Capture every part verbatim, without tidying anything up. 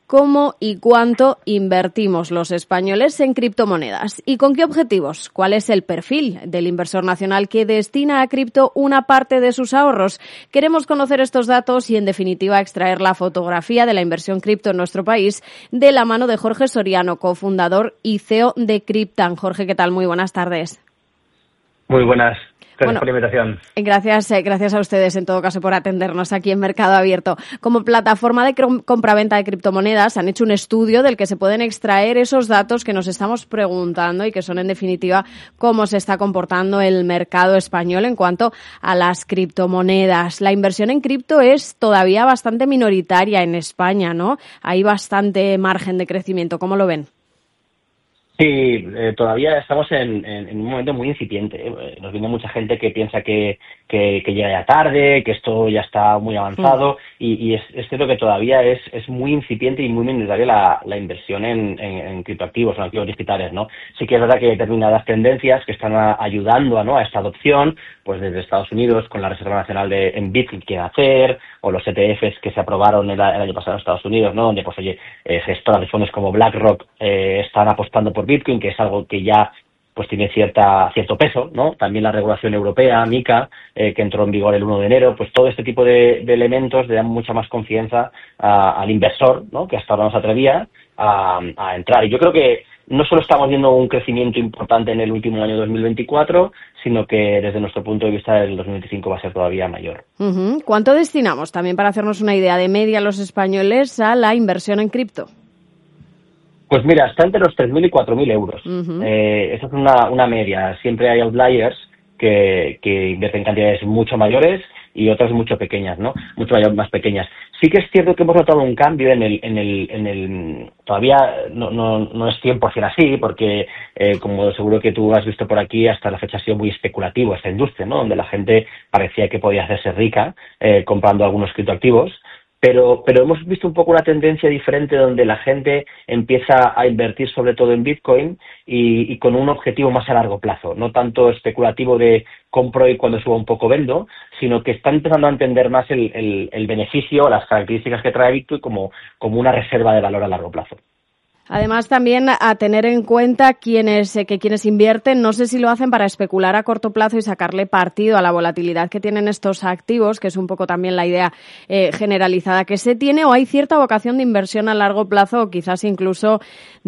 ¿Cómo y cuánto invertimos los españoles en criptomonedas? ¿Y con qué objetivos? ¿Cuál es el perfil del inversor nacional que destina a cripto una parte de sus ahorros? Queremos conocer estos datos y, en definitiva, extraer la fotografía de la inversión cripto en nuestro país de la mano de Jorge Soriano, cofundador y C E O de Cryptan. Jorge, ¿qué tal? Muy buenas tardes. Muy buenas. Gracias bueno, por la invitación. Gracias, eh, gracias a ustedes, en todo caso, por atendernos aquí en Mercado Abierto. Como plataforma de compraventa de criptomonedas, han hecho un estudio del que se pueden extraer esos datos que nos estamos preguntando y que son, en definitiva, cómo se está comportando el mercado español en cuanto a las criptomonedas. La inversión en cripto es todavía bastante minoritaria en España, ¿no? Hay bastante margen de crecimiento. ¿Cómo lo ven? Sí, eh, todavía estamos en, en, en un momento muy incipiente. Eh, nos viene mucha gente que piensa que, que, que llega ya tarde, que esto ya está muy avanzado, mm. y, y es, es cierto que todavía es, es muy incipiente y muy minoritaria la, la inversión en, en, en criptoactivos, en activos digitales, ¿no? Sí que es verdad que hay determinadas tendencias que están a, ayudando a, ¿no? a esta adopción, pues desde Estados Unidos con la Reserva Nacional de en Bitcoin que quiere hacer, o los E T Fs que se aprobaron el, el año pasado en Estados Unidos, ¿no? Donde, pues oye, eh, gestoras de fondos como BlackRock eh, están apostando por Bitcoin, que es algo que ya pues tiene cierta cierto peso, ¿no? También la regulación europea, MiCA, eh, que entró en vigor el uno de enero, pues todo este tipo de, de elementos le dan mucha más confianza a, al inversor, ¿no? Que hasta ahora no se atrevía a, a entrar. Y yo creo que no solo estamos viendo un crecimiento importante en el último año dos mil veinticuatro, sino que desde nuestro punto de vista el dos mil veinticinco va a ser todavía mayor. Uh-huh. ¿Cuánto destinamos, también para hacernos una idea de media, los españoles a la inversión en cripto? Pues mira, está entre los tres mil y cuatro mil euros. Uh-huh. Eh, esa es una, una media. Siempre hay outliers que, que invierten cantidades mucho mayores y otras mucho pequeñas, ¿no? Mucho mayor, más pequeñas. Sí que es cierto que hemos notado un cambio en el, en el, en el, todavía no, no, no es cien por ciento así, porque eh, como seguro que tú has visto por aquí, hasta la fecha ha sido muy especulativo esta industria, ¿no? Donde la gente parecía que podía hacerse rica eh, comprando algunos criptoactivos. Pero, pero hemos visto un poco una tendencia diferente donde la gente empieza a invertir sobre todo en Bitcoin y, y con un objetivo más a largo plazo, no tanto especulativo de compro y cuando suba un poco vendo, sino que están empezando a entender más el, el, el beneficio, las características que trae Bitcoin como, como una reserva de valor a largo plazo. Además, también a tener en cuenta quienes, eh, que quienes invierten, no sé si lo hacen para especular a corto plazo y sacarle partido a la volatilidad que tienen estos activos, que es un poco también la idea eh, generalizada que se tiene, o hay cierta vocación de inversión a largo plazo, o quizás incluso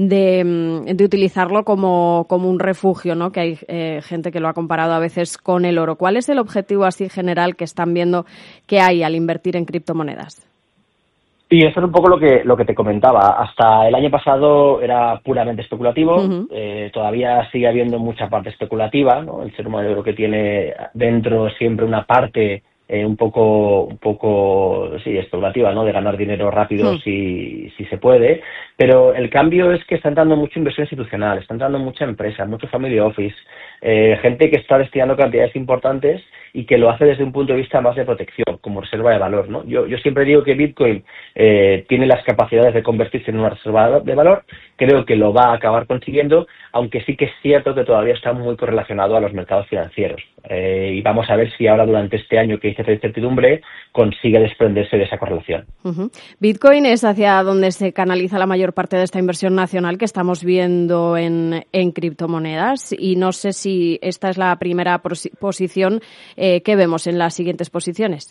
de, de utilizarlo como, como un refugio, ¿no? Que hay eh, gente que lo ha comparado a veces con el oro. ¿Cuál es el objetivo así general que están viendo que hay al invertir en criptomonedas? Sí, eso es un poco lo que lo que te comentaba. Hasta el año pasado era puramente especulativo. Uh-huh. Eh, todavía sigue habiendo mucha parte especulativa, ¿no? El ser humano yo creo que tiene dentro siempre una parte eh, un poco un poco sí especulativa, ¿no? De ganar dinero rápido uh-huh. si si se puede. Pero el cambio es que está entrando mucha inversión institucional, está entrando mucha empresa, mucho family office, eh, gente que está destinando cantidades importantes y que lo hace desde un punto de vista más de protección, como reserva de valor, ¿no? Yo, yo siempre digo que Bitcoin eh, tiene las capacidades de convertirse en una reserva de valor, creo que lo va a acabar consiguiendo, aunque sí que es cierto que todavía está muy correlacionado a los mercados financieros. Eh, y vamos a ver si ahora durante este año que hay cierta incertidumbre consigue desprenderse de esa correlación. Uh-huh. Bitcoin es hacia donde se canaliza la mayor parte de esta inversión nacional que estamos viendo en, en criptomonedas, y no sé si esta es la primera pos- posición eh, que vemos en las siguientes posiciones.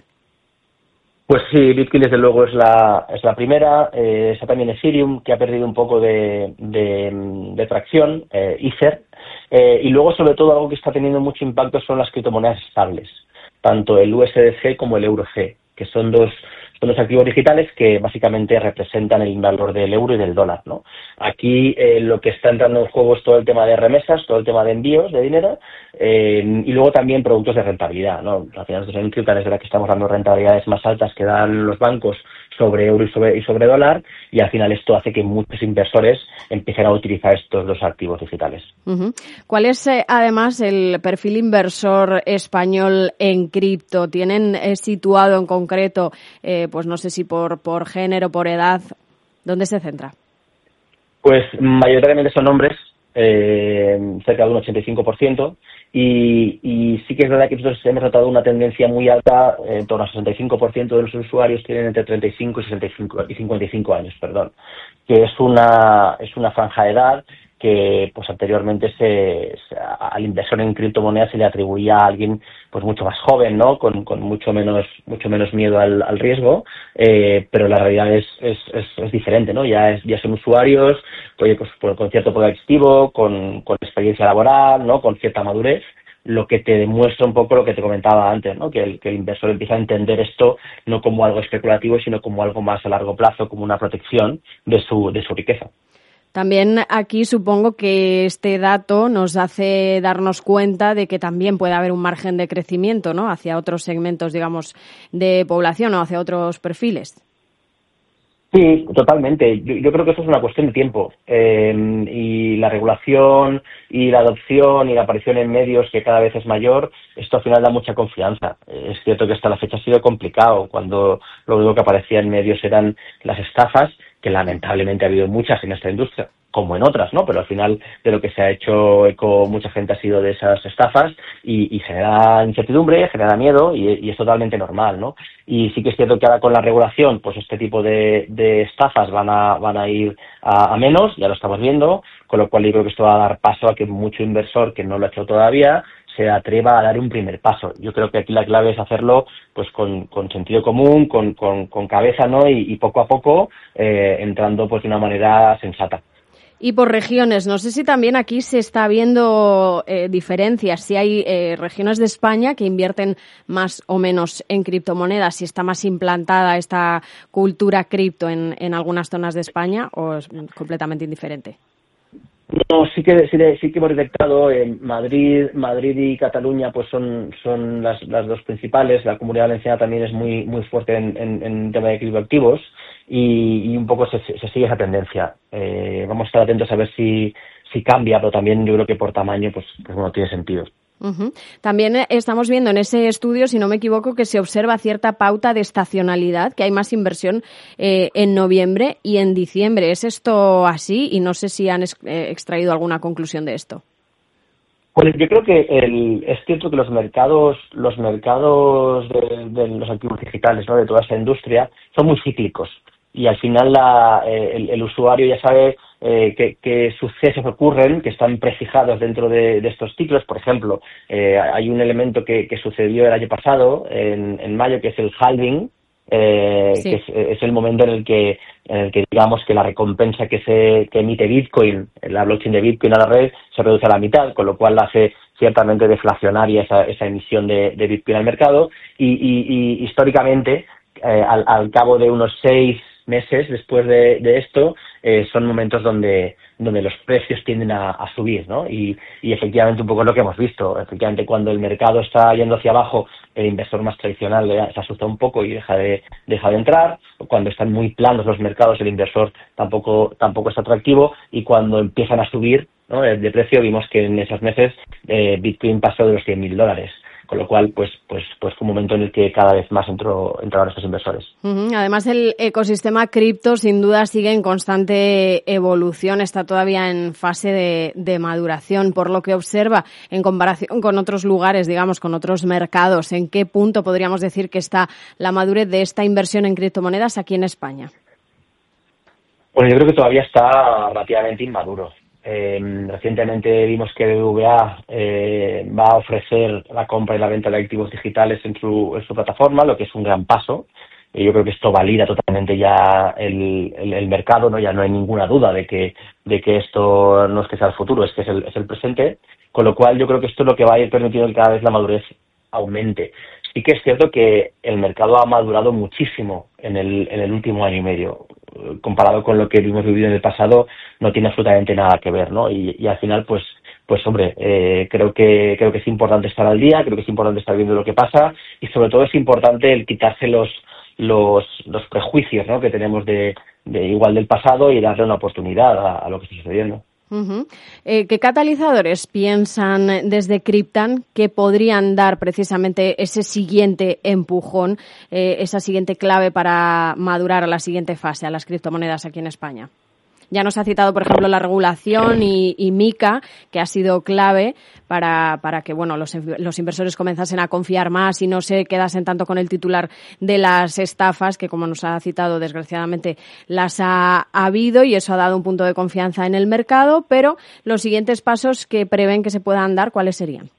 Pues sí, Bitcoin desde luego es la es la primera, eh, está también Ethereum, que ha perdido un poco de, de, de tracción, eh, Ether, eh, y luego sobre todo algo que está teniendo mucho impacto son las criptomonedas estables, tanto el U S D C como el Euro C, que son dos son los activos digitales que básicamente representan el valor del euro y del dólar, ¿no? Aquí eh, lo que está entrando en juego es todo el tema de remesas, todo el tema de envíos de dinero, eh, y luego también productos de rentabilidad, ¿no? Al final nosotros en Cryptan es verdad que estamos dando rentabilidades más altas que dan los bancos sobre euro y sobre, y sobre dólar, y al final esto hace que muchos inversores empiecen a utilizar estos dos activos digitales. Uh-huh. ¿Cuál es, eh, además, el perfil inversor español en cripto? ¿Tienen eh, situado en concreto, eh, pues no sé si por, por género, por edad? ¿Dónde se centra? Pues mayoritariamente son hombres, eh, cerca de un ochenta y cinco por ciento, y, y sí que es verdad que nosotros hemos notado una tendencia muy alta, eh, en torno al sesenta y cinco por ciento de los usuarios tienen entre treinta y cinco y sesenta y cinco y cincuenta y cinco años, perdón, que es una es una franja de edad que pues anteriormente se, se al inversor en criptomonedas se le atribuía a alguien pues mucho más joven, ¿no? Con, con mucho menos mucho menos miedo al, al riesgo, eh, pero la realidad es, es, es, es diferente, ¿no? Ya es, ya son usuarios, oye, pues, pues con cierto poder adquisitivo, con, con experiencia laboral, ¿no? Con cierta madurez, lo que te demuestra un poco lo que te comentaba antes, ¿no? Que el, que el inversor empieza a entender esto no como algo especulativo, sino como algo más a largo plazo, como una protección de su de su riqueza. También aquí supongo que este dato nos hace darnos cuenta de que también puede haber un margen de crecimiento, ¿no? Hacia otros segmentos, digamos, de población o hacia otros perfiles. Sí, totalmente. Yo, yo creo que eso es una cuestión de tiempo. Eh, y la regulación y la adopción y la aparición en medios que cada vez es mayor, esto al final da mucha confianza. Eh, es cierto que hasta la fecha ha sido complicado, cuando lo único que aparecía en medios eran las estafas, que lamentablemente ha habido muchas en esta industria, como en otras, ¿no? Pero al final de lo que se ha hecho eco mucha gente ha sido de esas estafas y, y genera incertidumbre, genera miedo y, y es totalmente normal, ¿no? Y sí que es cierto que ahora con la regulación, pues este tipo de, de estafas van a van a ir a, a menos, ya lo estamos viendo, con lo cual yo creo que esto va a dar paso a que mucho inversor que no lo ha hecho todavía se atreva a dar un primer paso. Yo creo que aquí la clave es hacerlo pues con, con sentido común, con, con, con cabeza, ¿no? Y, y poco a poco eh, entrando pues de una manera sensata. Y por regiones, no sé si también aquí se está viendo eh, diferencias, si hay eh, regiones de España que invierten más o menos en criptomonedas, si está más implantada esta cultura cripto en, en algunas zonas de España o es completamente indiferente. No, sí que sí, sí que hemos detectado en Madrid, Madrid y Cataluña, pues son son las, las dos principales. La Comunidad Valenciana también es muy muy fuerte en, en, en tema de criptoactivos y, y un poco se, se sigue esa tendencia. Eh, vamos a estar atentos a ver si si cambia, pero también yo creo que por tamaño, pues pues bueno, tiene sentido. Uh-huh. También estamos viendo en ese estudio, si no me equivoco, que se observa cierta pauta de estacionalidad, que hay más inversión eh, en noviembre y en diciembre. ¿Es esto así? Y no sé si han es, eh, extraído alguna conclusión de esto. Pues yo creo que el, es cierto que los mercados, los mercados de, de los activos digitales, ¿no? De toda esa industria, son muy cíclicos. Y al final la, eh, el, el usuario ya sabe eh, qué, qué sucesos ocurren, que están prefijados dentro de, de estos ciclos. Por ejemplo, eh, hay un elemento que, que sucedió el año pasado, en, en mayo, que es el halving, eh, sí. que es, es el momento en el que en el que digamos que la recompensa que se que emite Bitcoin, la blockchain de Bitcoin a la red, se reduce a la mitad, con lo cual hace ciertamente deflacionaria esa, esa emisión de, de Bitcoin al mercado y, y, y históricamente eh, al, al cabo de unos seis meses después de, de esto eh, son momentos donde donde los precios tienden a, a subir, ¿no? Y, y efectivamente un poco es lo que hemos visto. Efectivamente, cuando el mercado está yendo hacia abajo, el inversor más tradicional se asusta un poco y deja de deja de entrar. Cuando están muy planos los mercados, el inversor tampoco tampoco es atractivo. Y cuando empiezan a subir, ¿no?, de precio, vimos que en esos meses eh, Bitcoin pasó de los cien mil dólares. Con lo cual, pues, pues, pues fue un momento en el que cada vez más entró, entraron estos inversores. Uh-huh. Además, el ecosistema cripto, sin duda, sigue en constante evolución, está todavía en fase de, de maduración. Por lo que observa, en comparación con otros lugares, digamos, con otros mercados, ¿en qué punto podríamos decir que está la madurez de esta inversión en criptomonedas aquí en España? Bueno, yo creo que todavía está relativamente inmaduro. Eh, recientemente vimos que B B V A eh, va a ofrecer la compra y la venta de activos digitales en su, en su plataforma, lo que es un gran paso. Y yo creo que esto valida totalmente ya el, el, el mercado, ¿no? Ya no hay ninguna duda de que de que esto no es que sea el futuro, es que es el, es el presente. Con lo cual yo creo que esto es lo que va a ir permitiendo que cada vez la madurez aumente. Sí que es cierto que el mercado ha madurado muchísimo en el, en el último año y medio. Comparado con lo que hemos vivido en el pasado, no tiene absolutamente nada que ver, ¿no? Y, y al final, pues, pues hombre, eh, creo que creo que es importante estar al día, creo que es importante estar viendo lo que pasa y sobre todo es importante el quitarse los los, los prejuicios, ¿no?, que tenemos de, de igual del pasado y darle una oportunidad a, a lo que está sucediendo. Uh-huh. Eh, ¿Qué catalizadores piensan desde Cryptan que podrían dar precisamente ese siguiente empujón, eh, esa siguiente clave para madurar a la siguiente fase, a las criptomonedas aquí en España? Ya nos ha citado, por ejemplo, la regulación y, y MiCA, que ha sido clave para, para que bueno los, los inversores comenzasen a confiar más y no se quedasen tanto con el titular de las estafas, que como nos ha citado, desgraciadamente las ha, ha habido, y eso ha dado un punto de confianza en el mercado. Pero los siguientes pasos que prevén que se puedan dar, ¿cuáles serían?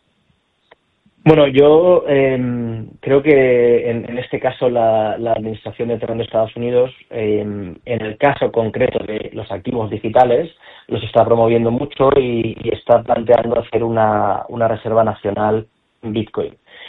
Bueno, yo eh, creo que en, en este caso la, la Administración de Terreno de Estados Unidos, eh, en el caso concreto de los activos digitales, los está promoviendo mucho y, y está planteando hacer una, una reserva nacional Bitcoin.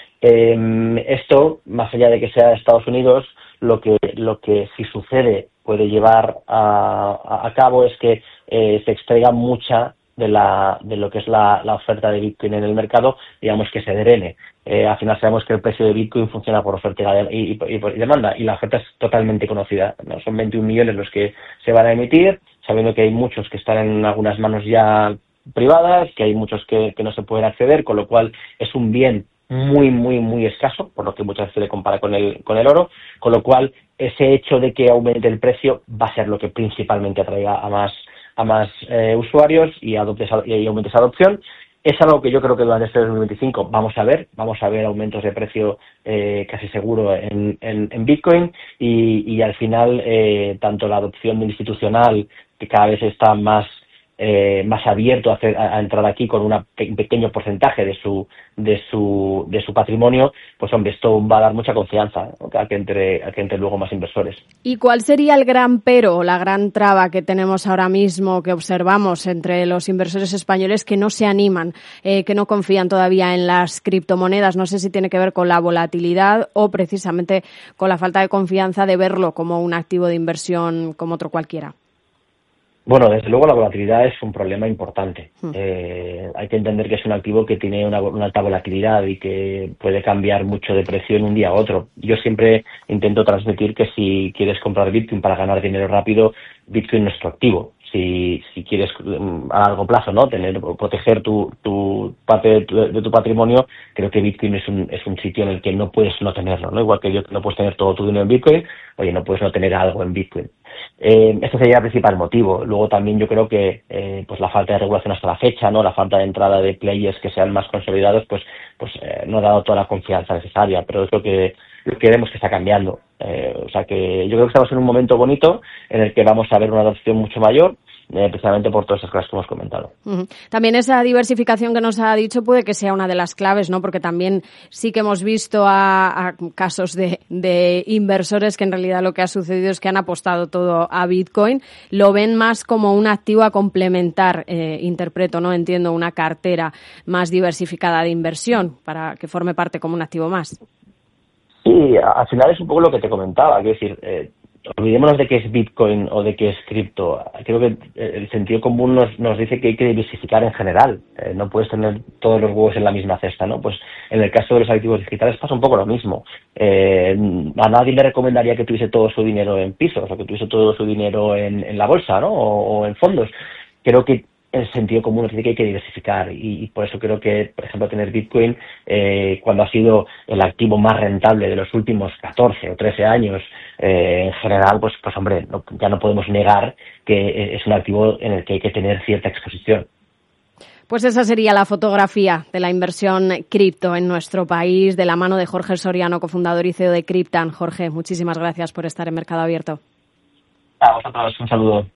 Eh, esto, más allá de que sea de Estados Unidos, lo que, lo que si sucede puede llevar a, a, a cabo es que eh, se extraiga mucha de la de lo que es la, la oferta de Bitcoin en el mercado, digamos que se drene. Eh, al final sabemos que el precio de Bitcoin funciona por oferta y, y, y, y demanda, y la oferta es totalmente conocida, ¿no? Son veintiún millones los que se van a emitir, sabiendo que hay muchos que están en algunas manos ya privadas, que hay muchos que, que no se pueden acceder, con lo cual es un bien muy, muy, muy escaso, por lo que muchas veces se le compara con el, con el oro, con lo cual ese hecho de que aumente el precio va a ser lo que principalmente atraiga a más a más eh, usuarios y, adopte, y aumente esa adopción. Es algo que yo creo que durante este dos mil veinticinco vamos a ver, vamos a ver aumentos de precio eh, casi seguro en, en, en Bitcoin y, y al final eh, tanto la adopción institucional, que cada vez está más Eh, más abierto a, hacer, a, a entrar aquí con una pe- un pequeño porcentaje de su de su de su patrimonio, pues hombre, esto va a dar mucha confianza, ¿no? a que entre a que entre luego más inversores. ¿Y cuál sería el gran pero o la gran traba que tenemos ahora mismo, que observamos entre los inversores españoles que no se animan, eh, que no confían todavía en las criptomonedas? No sé si tiene que ver con la volatilidad o precisamente con la falta de confianza de verlo como un activo de inversión como otro cualquiera. Bueno, desde luego la volatilidad es un problema importante. Hmm. Eh, hay que entender que es un activo que tiene una, una alta volatilidad y que puede cambiar mucho de precio en un día a otro. Yo siempre intento transmitir que si quieres comprar Bitcoin para ganar dinero rápido, Bitcoin no es tu activo. Si, si quieres a largo plazo, ¿no? Tener, proteger tu, tu parte de tu, de tu patrimonio, creo que Bitcoin es un, es un sitio en el que no puedes no tenerlo, ¿no? Igual que yo no puedes tener todo tu dinero en Bitcoin, oye, no puedes no tener algo en Bitcoin. Eh, este sería el principal motivo. Luego también yo creo que eh, pues la falta de regulación hasta la fecha, no, la falta de entrada de players que sean más consolidados, pues pues eh, no ha dado toda la confianza necesaria. Pero es lo que lo que vemos que está cambiando. Eh, o sea que yo creo que estamos en un momento bonito en el que vamos a ver una adopción mucho mayor, eh, precisamente por todas esas cosas que hemos comentado. Uh-huh. También esa diversificación que nos ha dicho puede que sea una de las claves, ¿no? Porque también sí que hemos visto a, a casos de, de inversores que en realidad lo que ha sucedido es que han apostado todo a Bitcoin. Lo ven más como un activo a complementar, eh, interpreto, ¿no? Entiendo, una cartera más diversificada de inversión para que forme parte como un activo más. Sí, al final es un poco lo que te comentaba, quiero decir, eh, olvidémonos de qué es Bitcoin o de qué es cripto. Creo que el sentido común nos, nos dice que hay que diversificar en general. Eh, no puedes tener todos los huevos en la misma cesta, ¿no? Pues en el caso de los activos digitales pasa un poco lo mismo. Eh, a nadie le recomendaría que tuviese todo su dinero en pisos o que tuviese todo su dinero en, en la bolsa, ¿no? O, o en fondos. Creo que el sentido común nos dice que hay que diversificar y, y por eso creo que, por ejemplo, tener Bitcoin, eh, cuando ha sido el activo más rentable de los últimos catorce o trece años, eh, en general, pues, pues hombre, no, ya no podemos negar que es un activo en el que hay que tener cierta exposición. Pues esa sería la fotografía de la inversión cripto en nuestro país, de la mano de Jorge Soriano, cofundador y C E O de Cryptan. Jorge, muchísimas gracias por estar en Mercado Abierto. A vosotros, un saludo.